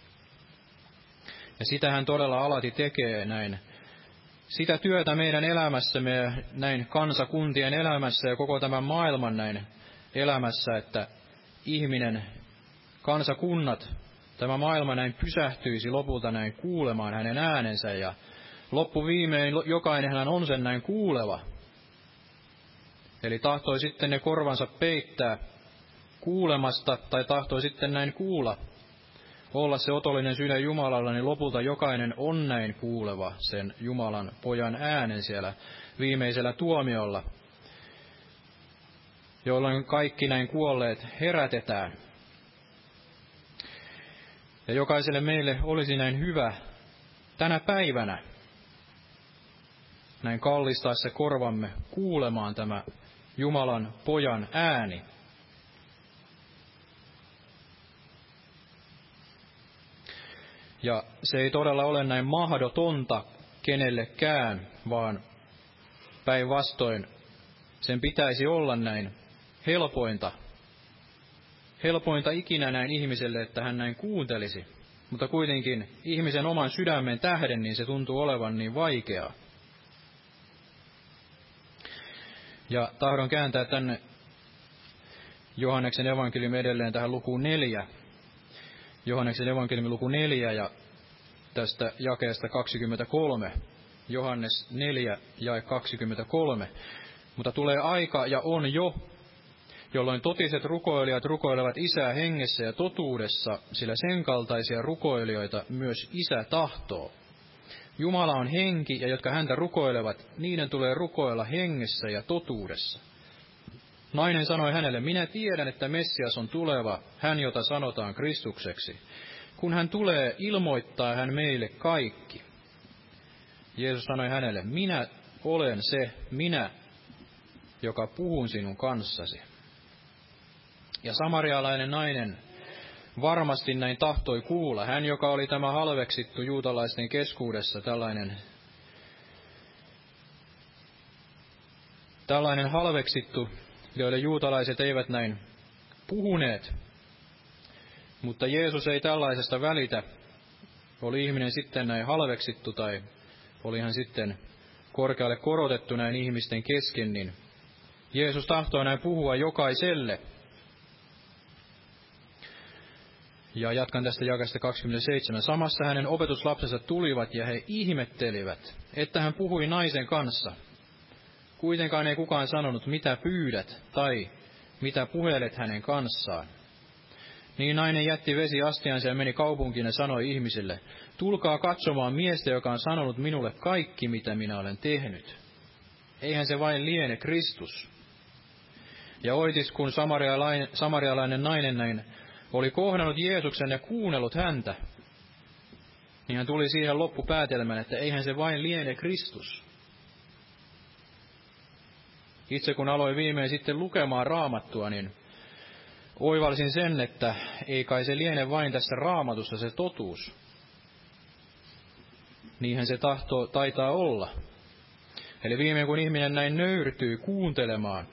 [SPEAKER 2] Ja sitä hän todella alati tekee näin. Sitä työtä meidän elämässämme ja näin kansakuntien elämässä ja koko tämän maailman näin elämässä, että ihminen, kansakunnat, tämä maailma näin pysähtyisi lopulta näin kuulemaan hänen äänensä, ja loppuviimein jokainen hän on sen näin kuuleva. Eli tahtoi sitten ne korvansa peittää kuulemasta tai tahtoi sitten näin kuulla olla se otollinen sydän Jumalalla, niin lopulta jokainen on näin kuuleva sen Jumalan pojan äänen siellä viimeisellä tuomiolla, jolloin kaikki näin kuolleet herätetään. Ja jokaiselle meille olisi näin hyvä tänä päivänä näin kallistaessa korvamme kuulemaan tämä Jumalan pojan ääni. Ja se ei todella ole näin mahdotonta kenellekään, vaan päinvastoin sen pitäisi olla näin helpointa. Helpointa ikinä näin ihmiselle, että hän näin kuuntelisi. Mutta kuitenkin ihmisen oman sydämen tähden, niin se tuntuu olevan niin vaikeaa. Ja tahdon kääntää tänne Johanneksen evankeliumi edelleen tähän lukuun neljä. Johanneksen evankeliumi luku neljä ja tästä jakeesta kaksikymmentäkolme. Johannes neljä jae kaksikymmentäkolme. Mutta tulee aika ja on jo, jolloin totiset rukoilijat rukoilevat Isää hengessä ja totuudessa, sillä sen kaltaisia rukoilijoita myös Isä tahtoo. Jumala on henki, ja jotka häntä rukoilevat, niiden tulee rukoilla hengessä ja totuudessa. Nainen sanoi hänelle, minä tiedän, että Messias on tuleva, hän jota sanotaan Kristukseksi. Kun hän tulee, ilmoittaa hän meille kaikki. Jeesus sanoi hänelle, minä olen se, minä, joka puhun sinun kanssasi. Ja samarialainen nainen varmasti näin tahtoi kuulla. Hän, joka oli tämä halveksittu juutalaisten keskuudessa, tällainen, tällainen halveksittu, joille juutalaiset eivät näin puhuneet. Mutta Jeesus ei tällaisesta välitä. Oli ihminen sitten näin halveksittu tai oli hän sitten korkealle korotettu näin ihmisten kesken, niin Jeesus tahtoo näin puhua jokaiselle. Ja jatkan tästä jakeesta kaksikymmentäseitsemän. Samassa hänen opetuslapsensa tulivat ja he ihmettelivät, että hän puhui naisen kanssa. Kuitenkaan ei kukaan sanonut, mitä pyydät tai mitä puhelet hänen kanssaan. Niin nainen jätti vesiastiansa ja meni kaupunkiin ja sanoi ihmisille, tulkaa katsomaan miestä, joka on sanonut minulle kaikki, mitä minä olen tehnyt. Eihän se vain liene Kristus. Ja oitis, kun samarialainen, samarialainen nainen näin oli kohdannut Jeesuksen ja kuunnellut häntä, niin hän tuli siihen loppupäätelmään, että eihän se vain liene Kristus. Itse kun aloin viimein sitten lukemaan Raamattua, niin oivalsin sen, että ei kai se liene vain tässä Raamatussa se totuus. Niinhän se tahtoo, taitaa olla. Eli viimein kun ihminen näin nöyrtyy kuuntelemaan,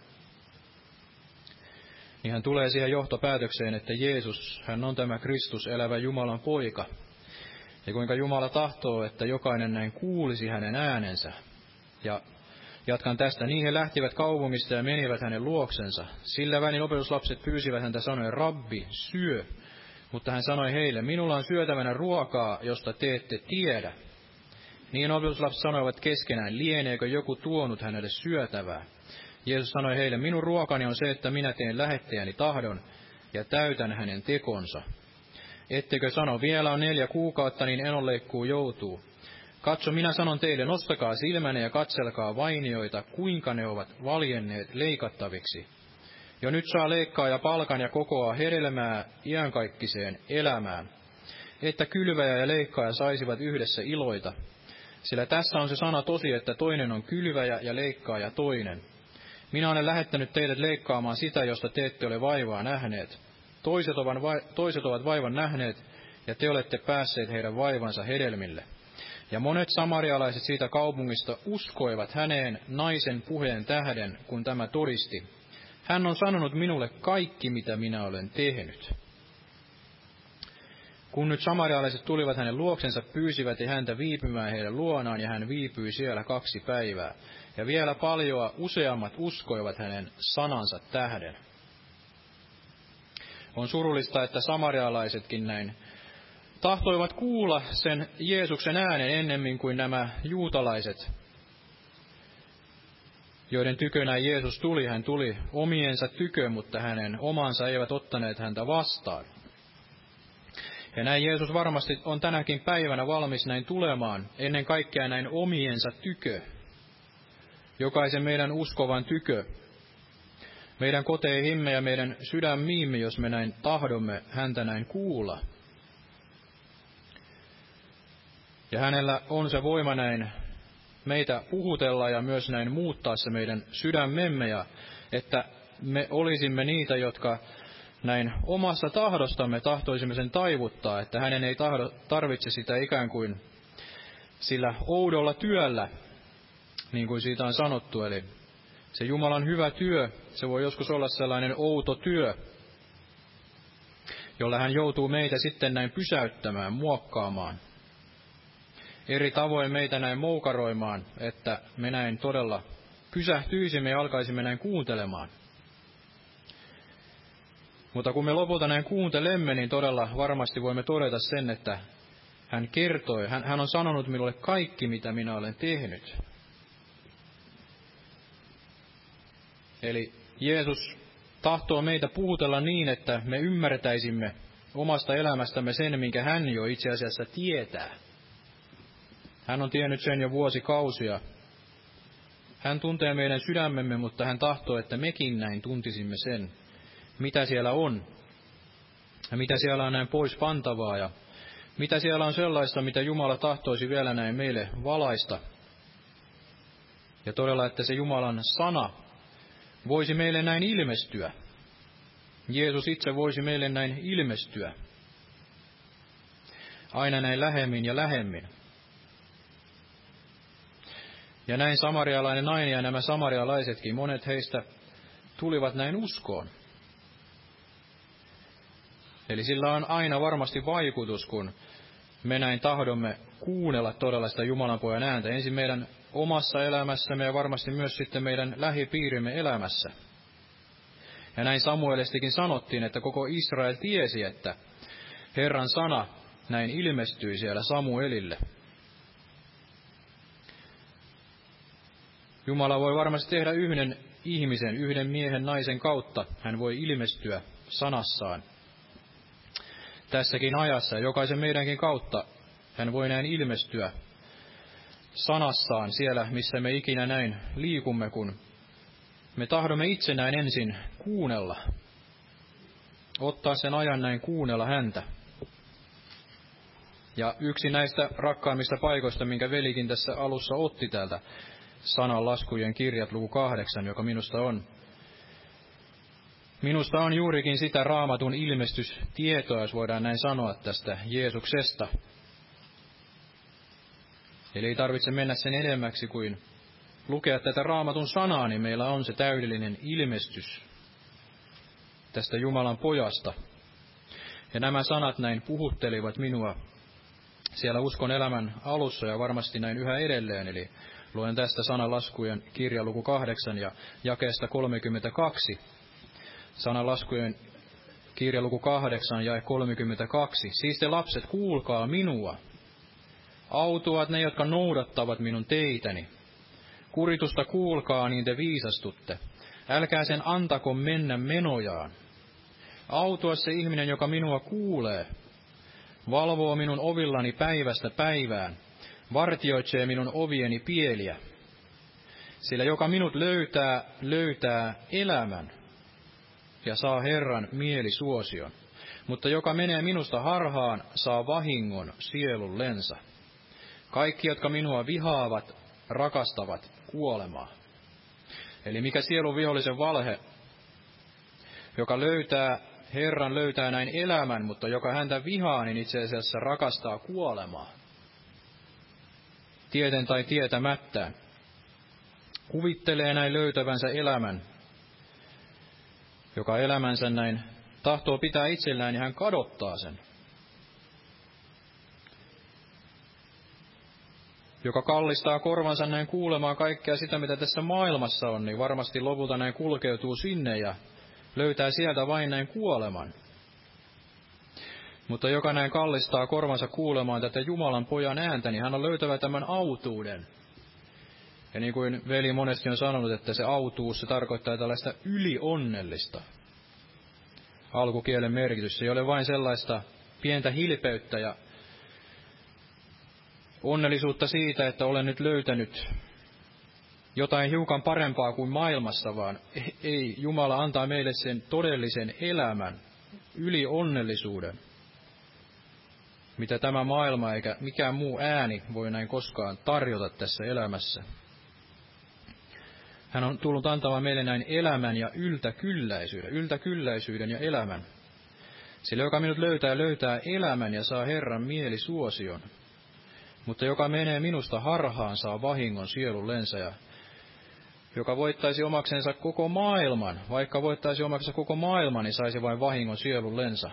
[SPEAKER 2] niin hän tulee siihen johtopäätökseen, että Jeesus, hän on tämä Kristus, elävä Jumalan poika. Ja kuinka Jumala tahtoo, että jokainen näin kuulisi hänen äänensä. Ja jatkan tästä. Niin he lähtivät kaupungista ja menivät hänen luoksensa. Sillä välin opetuslapset pyysivät häntä sanoen, Rabbi, syö. Mutta hän sanoi heille, minulla on syötävänä ruokaa, josta te ette tiedä. Niin opetuslapset sanoivat keskenään, lieneekö joku tuonut hänelle syötävää. Jeesus sanoi heille, minun ruokani on se, että minä teen lähettäjäni tahdon ja täytän hänen tekonsa. Ettekö sano, vielä on neljä kuukautta, niin enonleikkuu joutuu. Katso, minä sanon teille, nostakaa silmänne ja katselkaa vainioita, kuinka ne ovat valjenneet leikattaviksi. Jo nyt saa leikkaa ja palkan ja kokoaa hedelmää iänkaikkiseen elämään, että kylväjä ja leikkaaja saisivat yhdessä iloita. Sillä tässä on se sana tosi, että toinen on kylväjä ja leikkaaja toinen. Minä olen lähettänyt teidät leikkaamaan sitä, josta te ette ole vaivaa nähneet. Toiset ovat, va- toiset ovat vaivan nähneet, ja te olette päässeet heidän vaivansa hedelmille. Ja monet samarialaiset siitä kaupungista uskoivat häneen naisen puheen tähden, kun tämä todisti. Hän on sanonut minulle kaikki, mitä minä olen tehnyt. Kun nyt samarialaiset tulivat hänen luoksensa, pyysivät he häntä viipymään heidän luonaan, ja hän viipyi siellä kaksi päivää. Ja vielä paljoa useammat uskoivat hänen sanansa tähden. On surullista, että samarialaisetkin näin tahtoivat kuulla sen Jeesuksen äänen ennemmin kuin nämä juutalaiset, joiden tykönä Jeesus tuli. Hän tuli omiensa tykö, mutta hänen omansa eivät ottaneet häntä vastaan. Ja näin Jeesus varmasti on tänäkin päivänä valmis näin tulemaan, ennen kaikkea näin omiensa tykö, jokaisen meidän uskovan tykö, meidän koteihimme ja meidän sydämiimme, jos me näin tahdomme häntä näin kuulla. Ja hänellä on se voima näin meitä puhutella ja myös näin muuttaa se meidän sydämemme, ja että me olisimme niitä, jotka näin omassa tahdostamme tahtoisimme sen taivuttaa, että hänen ei tahdo, tarvitse sitä ikään kuin sillä oudolla työllä, niin kuin siitä on sanottu. Eli se Jumalan hyvä työ, se voi joskus olla sellainen outo työ, jolla hän joutuu meitä sitten näin pysäyttämään, muokkaamaan. Eri tavoin meitä näin moukaroimaan, että me näin todella pysähtyisimme ja alkaisimme näin kuuntelemaan. Mutta kun me lopulta näin kuuntelemme, niin todella varmasti voimme todeta sen, että hän kertoi, hän, hän on sanonut minulle kaikki, mitä minä olen tehnyt. Eli Jeesus tahtoo meitä puhutella niin, että me ymmärtäisimme omasta elämästämme sen, minkä hän jo itse asiassa tietää. Hän on tiennyt sen jo vuosikausia. Hän tuntee meidän sydämemme, mutta hän tahtoo, että mekin näin tuntisimme sen, mitä siellä on, ja mitä siellä on näin pois pantavaa, ja mitä siellä on sellaista, mitä Jumala tahtoisi vielä näin meille valaista. Ja todella, että se Jumalan sana voisi meille näin ilmestyä. Jeesus itse voisi meille näin ilmestyä. Aina näin lähemmin ja lähemmin. Ja näin samarialainen nainen ja nämä samarialaisetkin, monet heistä tulivat näin uskoon. Eli sillä on aina varmasti vaikutus, kun me näin tahdomme kuunnella todella sitä Jumalan pojan ääntä. Ensin meidän omassa elämässämme ja varmasti myös sitten meidän lähipiirimme elämässä. Ja näin Samuelistikin sanottiin, että koko Israel tiesi, että Herran sana näin ilmestyi siellä Samuelille. Jumala voi varmasti tehdä yhden ihmisen, yhden miehen, naisen kautta. Hän voi ilmestyä sanassaan tässäkin ajassa, ja jokaisen meidänkin kautta hän voi näin ilmestyä sanassaan siellä, missä me ikinä näin liikumme, kun me tahdomme itse näin ensin kuunnella, ottaa sen ajan näin kuunnella häntä. Ja yksi näistä rakkaimmista paikoista, minkä velikin tässä alussa otti täältä sananlaskujen kirjat, luku kahdeksan, joka minusta on Minusta on juurikin sitä Raamatun ilmestystietoa, jos voidaan näin sanoa tästä Jeesuksesta. Eli ei tarvitse mennä sen edemmäksi kuin lukea tätä Raamatun sanaa, niin meillä on se täydellinen ilmestys tästä Jumalan pojasta. Ja nämä sanat näin puhuttelivat minua siellä uskon elämän alussa ja varmasti näin yhä edelleen. Eli luen tästä sananlaskujen kirja luku kahdeksan ja jakeesta kolmekymmentäkaksi. Sananlaskujen kirja luku kahdeksan jae kolmekymmentäkaksi. Siis te lapset, kuulkaa minua. Autuat ne, jotka noudattavat minun teitäni. Kuritusta kuulkaa, niin te viisastutte. Älkää sen antako mennä menojaan. Autua se ihminen, joka minua kuulee. Valvoo minun ovillani päivästä päivään. Vartioitsee minun ovieni pieliä. Sillä joka minut löytää, löytää elämän ja saa Herran mielisuosion. Mutta joka menee minusta harhaan, saa vahingon sielullensa. Kaikki, jotka minua vihaavat, rakastavat kuolemaa. Eli mikä sielun vihollisen valhe, joka löytää Herran, löytää näin elämän, mutta joka häntä vihaa, niin itse asiassa rakastaa kuolemaa. Tieten tai tietämättään. Kuvittelee näin löytävänsä elämän, joka elämänsä näin tahtoo pitää itsellään, niin hän kadottaa sen. Joka kallistaa korvansa näin kuulemaan kaikkea sitä, mitä tässä maailmassa on, niin varmasti lopulta näin kulkeutuu sinne ja löytää sieltä vain näin kuoleman. Mutta joka näin kallistaa korvansa kuulemaan tätä Jumalan pojan ääntä, niin hän on löytävä tämän autuuden. Ja niin kuin veli monesti on sanonut, että se autuus, se tarkoittaa tällaista ylionnellista. Alkukielen merkitys, se ei ole vain sellaista pientä hilpeyttä ja onnellisuutta siitä, että olen nyt löytänyt jotain hiukan parempaa kuin maailmassa, vaan ei, Jumala antaa meille sen todellisen elämän, yli onnellisuuden, mitä tämä maailma eikä mikään muu ääni voi näin koskaan tarjota tässä elämässä. Hän on tullut antamaan meille näin elämän ja yltäkylläisyyden, yltäkylläisyyden ja elämän. Sillä joka minut löytää, löytää elämän ja saa Herran mielisuosion. Mutta joka menee minusta harhaan, saa vahingon sielullensa, ja joka voittaisi omaksensa koko maailman, vaikka voittaisi omaksensa koko maailman, niin saisi vain vahingon sielullensa.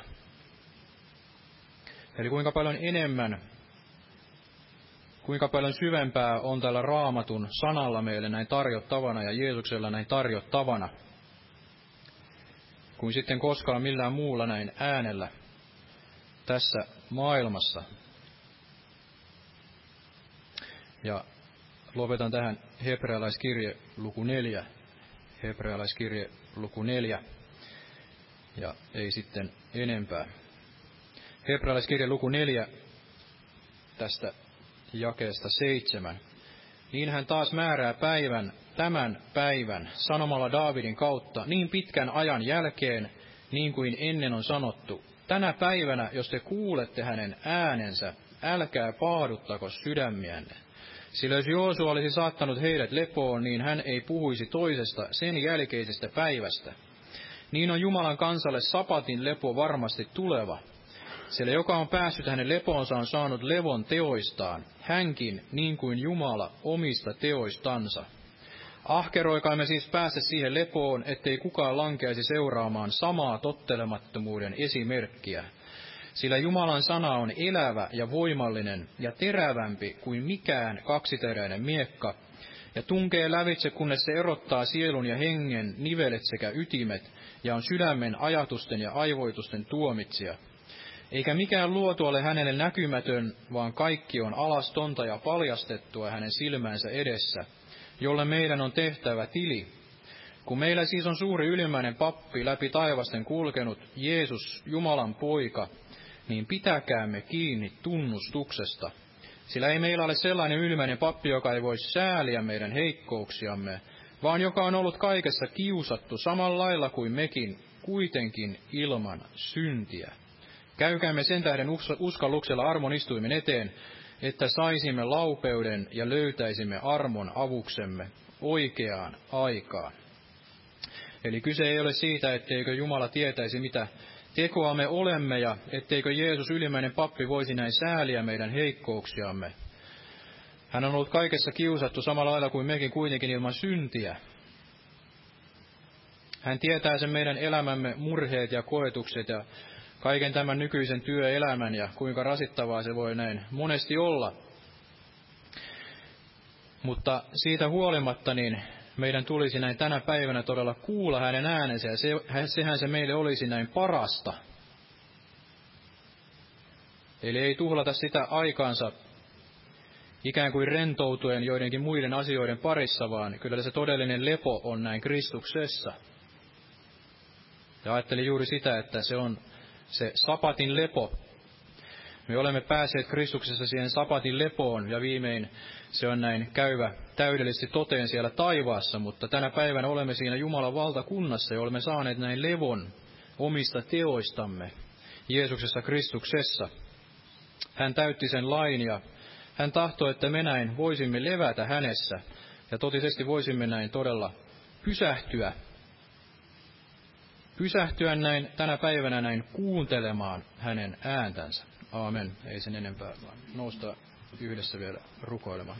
[SPEAKER 2] Eli kuinka paljon enemmän, kuinka paljon syvempää on tällä Raamatun sanalla meille näin tarjottavana ja Jeesuksella näin tarjottavana, kuin sitten koskaan millään muulla näin äänellä tässä maailmassa. Ja lopetan tähän hebrealaiskirje luku neljä, hebrealaiskirje luku neljä, ja ei sitten enempää. Hebrealaiskirje luku neljä tästä jakeesta seitsemän. Niin hän taas määrää päivän, tämän päivän, sanomalla Daavidin kautta, niin pitkän ajan jälkeen, niin kuin ennen on sanottu. Tänä päivänä, jos te kuulette hänen äänensä, älkää paaduttako sydämiänne. Sillä jos Joosua olisi saattanut heidät lepoon, niin hän ei puhuisi toisesta sen jälkeisestä päivästä. Niin on Jumalan kansalle sapatin lepo varmasti tuleva. Sillä joka on päässyt hänen lepoonsa on saanut levon teoistaan, hänkin niin kuin Jumala omista teoistansa. Ahkeroikaamme siis päästä siihen lepoon, ettei kukaan lankeaisi seuraamaan samaa tottelemattomuuden esimerkkiä. Sillä Jumalan sana on elävä ja voimallinen ja terävämpi kuin mikään kaksiteräinen miekka, ja tunkee lävitse, kunnes se erottaa sielun ja hengen nivelet sekä ytimet, ja on sydämen ajatusten ja aivoitusten tuomitsija. Eikä mikään luotu ole hänelle näkymätön, vaan kaikki on alastonta ja paljastettua hänen silmänsä edessä, jolle meidän on tehtävä tili. Kun meillä siis on suuri ylimmäinen pappi läpi taivasten kulkenut, Jeesus, Jumalan poika, niin pitäkäämme kiinni tunnustuksesta. Sillä ei meillä ole sellainen ylimmäinen pappi, joka ei voi sääliä meidän heikkouksiamme, vaan joka on ollut kaikessa kiusattu samalla lailla kuin mekin, kuitenkin ilman syntiä. Käykäämme sen tähden uskalluksella armon istuimen eteen, että saisimme laupeuden ja löytäisimme armon avuksemme oikeaan aikaan. Eli kyse ei ole siitä, etteikö Jumala tietäisi, mitä tekoa me olemme, ja etteikö Jeesus ylimmäinen pappi voisi näin sääliä meidän heikkouksiamme. Hän on ollut kaikessa kiusattu samalla lailla kuin mekin, kuitenkin ilman syntiä. Hän tietää sen meidän elämämme murheet ja koetukset ja kaiken tämän nykyisen työelämän ja kuinka rasittavaa se voi näin monesti olla. Mutta siitä huolimatta niin meidän tulisi näin tänä päivänä todella kuulla hänen äänensä, ja se, sehän se meille olisi näin parasta. Eli ei tuhlata sitä aikaansa ikään kuin rentoutuen joidenkin muiden asioiden parissa, vaan kyllä se todellinen lepo on näin Kristuksessa. Ja ajattelin juuri sitä, että se on se sapatin lepo. Me olemme päässeet Kristuksessa siihen sapatin lepoon, ja viimein se on näin käyvä täydellisesti toteen siellä taivaassa, mutta tänä päivänä olemme siinä Jumalan valtakunnassa ja olemme saaneet näin levon omista teoistamme Jeesuksessa Kristuksessa. Hän täytti sen lain ja hän tahtoi, että me näin voisimme levätä hänessä ja totisesti voisimme näin todella pysähtyä. Pysähtyä näin tänä päivänä näin kuuntelemaan hänen ääntänsä. Aamen. Ei sen enempää, vaan nousta yhdessä vielä rukoilemaan.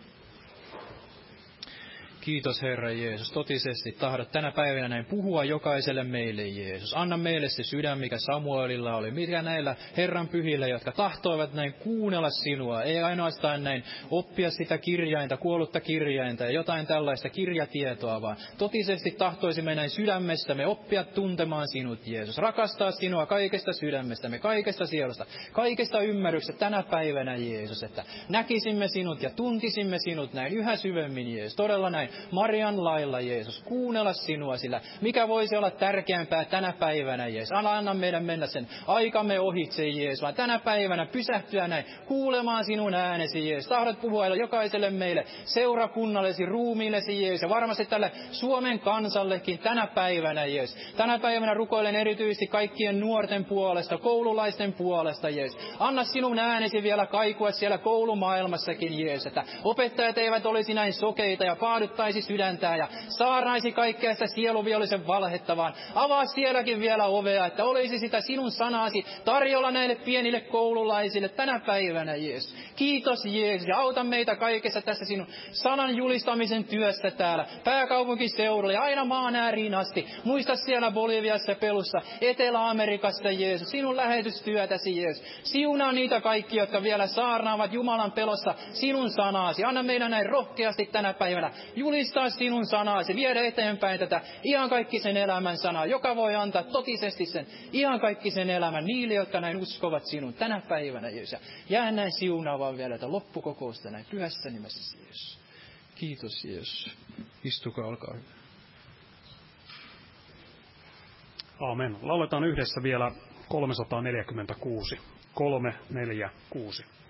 [SPEAKER 2] Kiitos Herra Jeesus. Totisesti tahdot tänä päivänä näin puhua jokaiselle meille, Jeesus. Anna meille se sydän, mikä Samuelilla oli, mikä näillä Herran pyhillä, jotka tahtoivat näin kuunnella sinua. Ei ainoastaan näin oppia sitä kirjainta, kuollutta kirjainta ja jotain tällaista kirjatietoa, vaan totisesti tahtoisimme näin sydämestämme oppia tuntemaan sinut, Jeesus. Rakastaa sinua kaikesta sydämestämme, kaikesta sielusta, kaikesta ymmärryksestä tänä päivänä, Jeesus. Että näkisimme sinut ja tuntisimme sinut näin yhä syvemmin, Jeesus. Todella näin. Marian lailla, Jeesus, kuunnella sinua, sillä mikä voisi olla tärkeämpää tänä päivänä, Jeesus. Anna, anna meidän mennä sen aikamme ohitse, Jeesus, vaan tänä päivänä pysähtyä näin, kuulemaan sinun äänesi, Jeesus. Tahdot puhua jokaiselle meille, seurakunnallesi, ruumiillesi, Jeesus, ja varmasti tälle Suomen kansallekin tänä päivänä, Jeesus. Tänä päivänä rukoilen erityisesti kaikkien nuorten puolesta, koululaisten puolesta, Jeesus. Anna sinun äänesi vielä kaikua siellä koulumaailmassakin, Jeesus, että opettajat eivät olisi näin sokeita ja paaduttaisi sydäntään ja saarnaisi kaikkea sitä sieluviallisen valhetta, vaan avaa sielläkin vielä ovea, että olisi sitä sinun sanasi tarjolla näille pienille koululaisille tänä päivänä, Jeesus. Kiitos, Jeesus, ja auta meitä kaikessa tässä sinun sanan julistamisen työssä täällä pääkaupunkiseudulla ja aina maan ääriin asti. Muista siellä Boliviassa, Pelussa, Etelä-Amerikassa, Jeesus, sinun lähetystyötäsi, Jeesus. Siunaa niitä kaikki, jotka vielä saarnaavat Jumalan pelossa sinun sanasi. Anna meidän näin rohkeasti tänä päivänä julistaa sinun sanasi, viedä eteenpäin tätä iankaikkisen elämän sanaa, joka voi antaa totisesti sen iankaikkisen elämän niille, jotka näin uskovat sinun tänä päivänä, Jeesus. Jää näin siunaavaan vielä tätä loppukokousta näin pyhässä nimessä, Jeesus. Kiitos, Jeesus. Istukaa, olkaa hyvä.
[SPEAKER 1] Aamen. Lauletaan yhdessä vielä kolmesataaneljäkymmentäkuusi. kolme, neljä, kuusi.